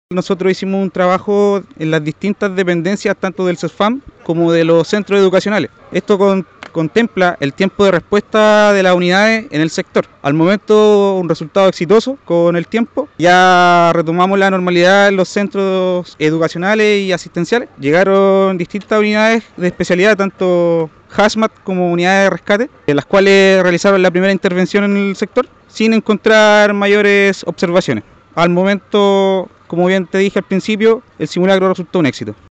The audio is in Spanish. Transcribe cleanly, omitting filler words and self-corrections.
Nosotros hicimos un trabajo en las distintas dependencias, tanto del CESFAM como de los centros educacionales. Esto contempla el tiempo de respuesta de las unidades en el sector. Al momento, un resultado exitoso con el tiempo. Ya retomamos la normalidad en los centros educacionales y asistenciales. Llegaron distintas unidades de especialidad, tanto HAZMAT como unidades de rescate, en las cuales realizaron la primera intervención en el sector sin encontrar mayores observaciones. Al momento, como bien te dije al principio, el simulacro resultó un éxito.